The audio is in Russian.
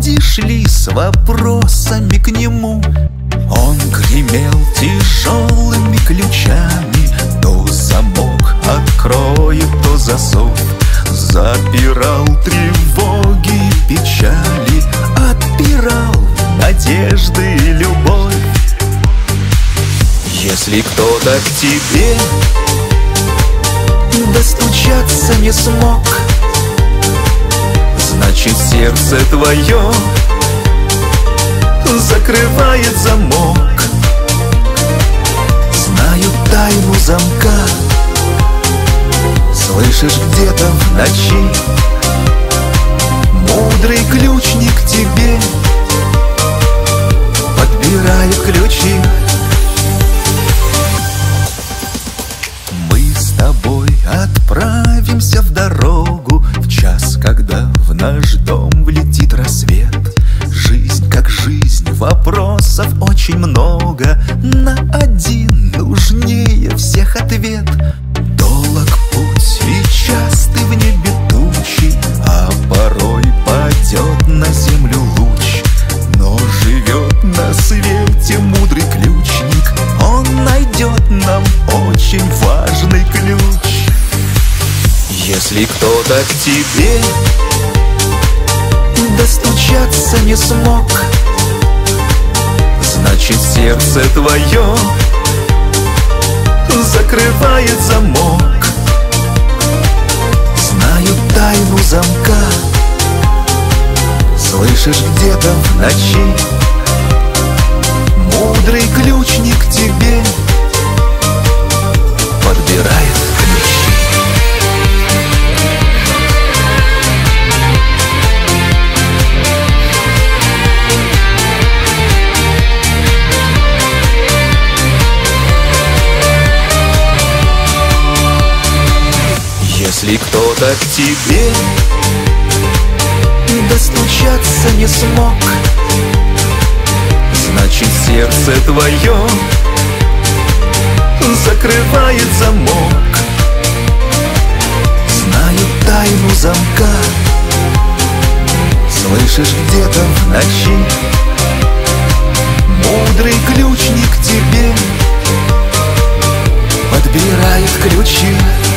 люди шли с вопросами к нему. Он гремел тяжелыми ключами, то замок откроет, то засов. Запирал тревоги и печали, отпирал надежды и любовь. Если кто-то к тебе достучаться не смог, значит, сердце твое закрывает замок. Знаю тайну замка, слышишь где-то в ночи. Мудрый ключник тебе подбирает ключи. Мы с тобой отправимся в дорогу в час, когда в наш дом влетит рассвет. Жизнь как жизнь, вопросов очень много, на один нужнее всех ответ. Долог путь и частый в небе тучи, а порой падет на землю луч. Но живет на свете мудрый ключник, он найдет нам очень важный ключ. Если кто-то к тебе достучаться не смог, значит, сердце твое закрывает замок. Знаю тайну замка, слышишь где-то в ночи. Мудрый ключник тебе подбирает ключи. Если кто-то к тебе достучаться не смог, значит, сердце твое закрывает замок. Знаю тайну замка, слышишь где-то в ночи. Мудрый ключник тебе подбирает ключи.